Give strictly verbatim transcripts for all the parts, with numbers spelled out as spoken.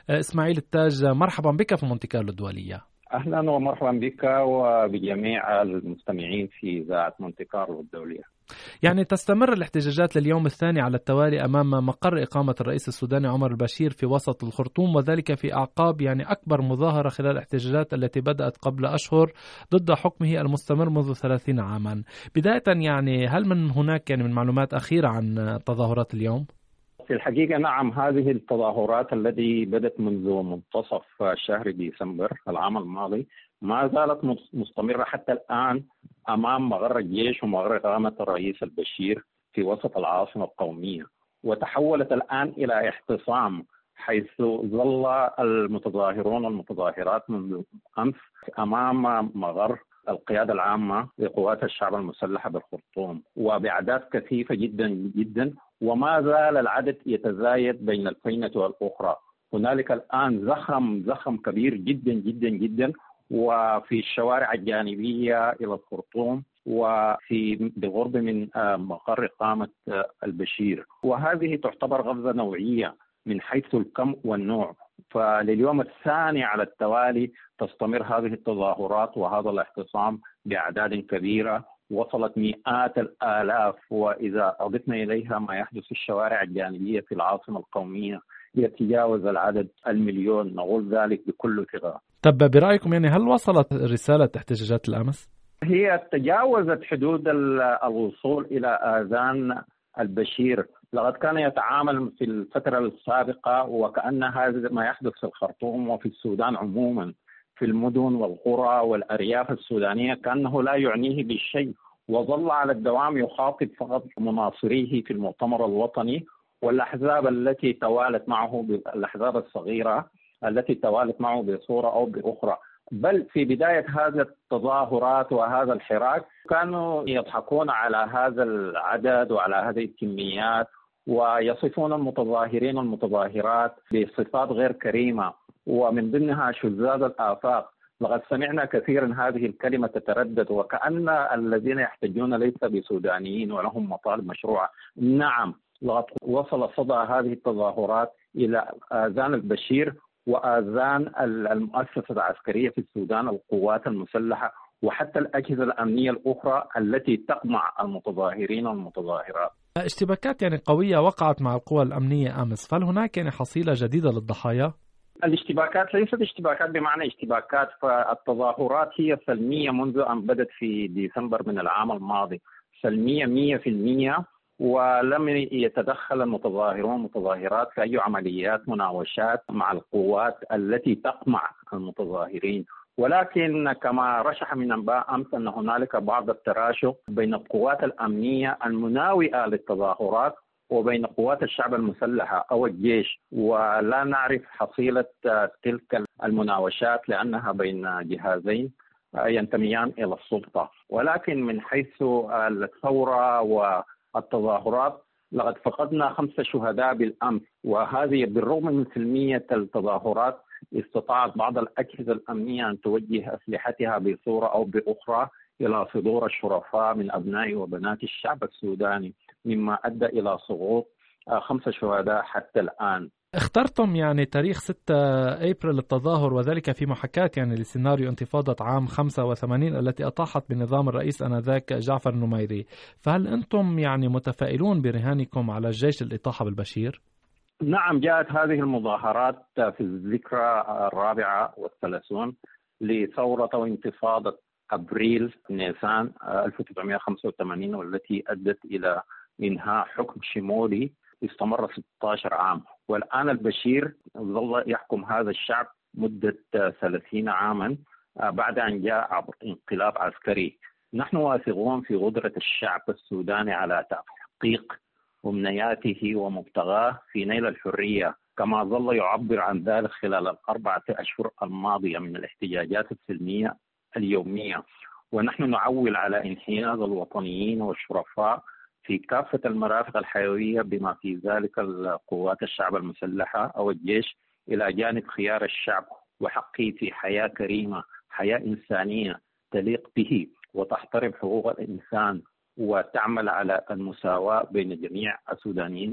إسماعيل التاج، مرحبا بك في مونتي كارلو الدولية. أهلا ومرحبا بك وبجميع المستمعين في إذاعة مونتي كارلو الدولية. يعني تستمر الاحتجاجات لليوم الثاني على التوالي أمام مقر إقامة الرئيس السوداني عمر البشير في وسط الخرطوم، وذلك في أعقاب يعني أكبر مظاهرة خلال الاحتجاجات التي بدأت قبل أشهر ضد حكمه المستمر منذ ثلاثين عاما. بداية يعني هل من هناك يعني من معلومات أخيرة عن تظاهرات اليوم؟ في الحقيقة نعم، هذه التظاهرات التي بدأت منذ منتصف شهر ديسمبر العام الماضي ما زالت مستمرة حتى الآن أمام مقر الجيش ومقر إقامة الرئيس البشير في وسط العاصمة القومية، وتحولت الآن إلى احتصام، حيث ظل المتظاهرون والمتظاهرات منذ أمس أمام مقر القيادة العامة لقوات الشعب المسلحة بالخرطوم وبأعداد كثيفة جدا جدا، وما زال العدد يتزايد بين الفينة والأخرى. هنالك الآن زخم زخم كبير جدا جدا جدا وفي الشوارع الجانبية إلى الخرطوم وفي بالقرب من مقر إقامة البشير، وهذه تعتبر غزة نوعية من حيث الكم والنوع. فلليوم الثاني على التوالي تستمر هذه التظاهرات وهذا الاحتصام بأعداد كبيرة وصلت مئات الآلاف، وإذا أضفنا إليها ما يحدث في الشوارع الجانبية في العاصمة القومية يتجاوز العدد المليون، نقول ذلك بكل ثقة. طب برأيكم يعني هل وصلت رسالة احتجاجات الأمس؟ هي تجاوزت حدود الوصول إلى آذان البشير، لقد كان يتعامل في الفترة السابقة وكأن هذا ما يحدث في الخرطوم وفي السودان عموما في المدن والقرى والأرياف السودانية كأنه لا يعنيه بالشيء، وظل على الدوام يخاطب فقط مناصريه في المؤتمر الوطني والأحزاب التي توالت معه، الأحزاب الصغيرة التي توالت معه بصورة أو بأخرى. بل في بداية هذا التظاهرات وهذا الحراك كانوا يضحكون على هذا العدد وعلى هذه الكميات ويصفون المتظاهرين والمتظاهرات بصفات غير كريمة ومن ضمنها شذاذ الآفاق. لقد سمعنا كثيرا هذه الكلمة تتردد وكأن الذين يحتجون ليس بسودانيين ولهم مطالب مشروعة. نعم، لقد وصل صدى هذه التظاهرات إلى آذان البشير وآذان المؤسسة العسكرية في السودان، القوات المسلحة وحتى الأجهزة الأمنية الأخرى التي تقمع المتظاهرين والمتظاهرات. اشتباكات يعني قوية وقعت مع القوى الأمنية أمس، فهل هناك يعني حصيلة جديدة للضحايا؟ الاشتباكات ليست اشتباكات بمعنى اشتباكات، فالتظاهرات هي سلمية منذ أن بدت في ديسمبر من العام الماضي، سلمية مية في المية، ولم يتدخل المتظاهرون والمتظاهرات في أي عمليات مناوشات مع القوات التي تقمع المتظاهرين. ولكن كما رشح من أنباء أمس أن هنالك بعض التراشق بين القوات الأمنية المناوئة للتظاهرات وبين قوات الشعب المسلحة أو الجيش، ولا نعرف حصيلة تلك المناوشات لأنها بين جهازين ينتميان إلى السلطة. ولكن من حيث الثورة والتظاهرات لقد فقدنا خمسة شهداء بالأمس، وهذه بالرغم من سلمية التظاهرات استطاعت بعض الأجهزة الأمنية أن توجه أسلحتها بصورة أو بأخرى إلى صدور الشرفاء من أبناء وبنات الشعب السوداني، مما أدى إلى سقوط خمسة شهداء حتى الآن. اخترتم يعني تاريخ ستة أبريل للتظاهر وذلك في محاكاة يعني لسيناريو انتفاضة عام خمسة وثمانين التي أطاحت بنظام الرئيس آنذاك جعفر النميري، فهل أنتم يعني متفائلون برهانكم على الجيش للإطاحة بالبشير؟ نعم، جاءت هذه المظاهرات في الذكرى الرابعة والثلاثون لثورة وانتفاضة أبريل نيسان ألف وتسعمائة وخمسة وثمانين والتي أدت إلى إنهاء حكم شمولي استمر ستة عشر عام، والآن البشير ظل يحكم هذا الشعب مدة ثلاثين عاما بعد أن جاء عبر انقلاب عسكري. نحن واثقون في قدرة الشعب السوداني على تحقيق أمنياته ومبتغاه في نيل الحرية، كما ظل يعبر عن ذلك خلال الأربعة أشهر الماضية من الاحتجاجات السلمية اليومية. ونحن نعول على انحياز الوطنيين والشرفاء في كافة المرافق الحيوية بما في ذلك القوات الشعب المسلحة أو الجيش إلى جانب خيار الشعب وحقه في حياة كريمة، حياة إنسانية تليق به وتحترم حقوق الإنسان وتعمل على المساواة بين جميع السودانيين.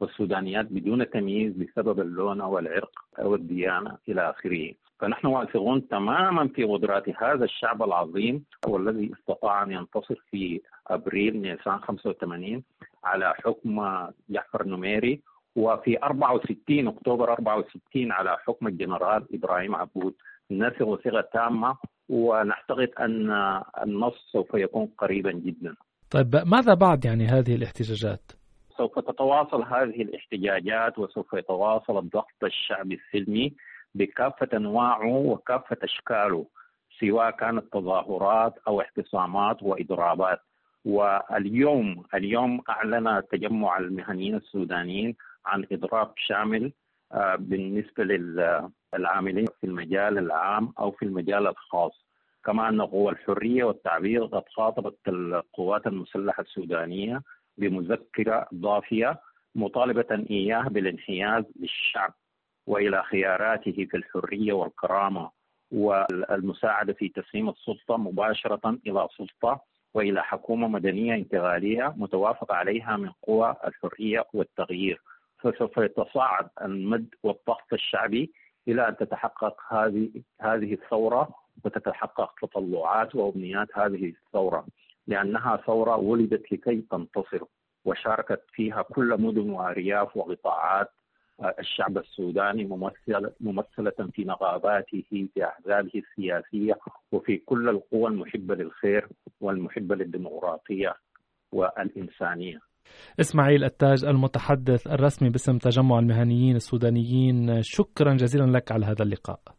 والسودانيات بدون تمييز بسبب اللون أو العرق أو الديانة إلى آخره. فنحن واثقون تماما في قدرات هذا الشعب العظيم والذي استطاع أن ينتصر في أبريل نيسان خمسة وثمانين على حكم جعفر النميري، وفي أربعة وستين أكتوبر أربعة وستين على حكم الجنرال إبراهيم عبود. نثق ثقة تامة ونعتقد أن النص سوف يكون قريبا جدا. طيب ماذا بعد يعني هذه الاحتجاجات؟ سوف تتواصل هذه الاحتجاجات وسوف يتواصل الضغط الشعبي السلمي بكافة أنواعه وكافة أشكاله، سواء كانت تظاهرات أو اعتصامات وإضرابات. واليوم اليوم أعلن تجمع المهنيين السودانيين عن إضراب شامل بالنسبة للعاملين في المجال العام أو في المجال الخاص. كما أن قوى الحرية والتعبير قد خاطبت القوات المسلحة السودانية بمذكرة ضافية مطالبة إياه بالانحياز للشعب وإلى خياراته في الحرية والكرامة والمساعدة في تسليم السلطة مباشرة إلى سلطة وإلى حكومة مدنية انتقالية متوافق عليها من قوى الحرية والتغيير. فسوف يتصاعد المد والضغط الشعبي إلى أن تتحقق هذه هذه الثورة وتتحقق تطلعات وأمنيات هذه الثورة، لأنها ثورة ولدت لكي تنتصر، وشاركت فيها كل مدن وأرياف وقطاعات الشعب السوداني ممثلة ممثلة في نقاباته في أحزابه السياسية وفي كل القوى المحبة للخير والمحبة للديمقراطية والإنسانية. إسماعيل التاج المتحدث الرسمي باسم تجمع المهنيين السودانيين، شكرا جزيلا لك على هذا اللقاء.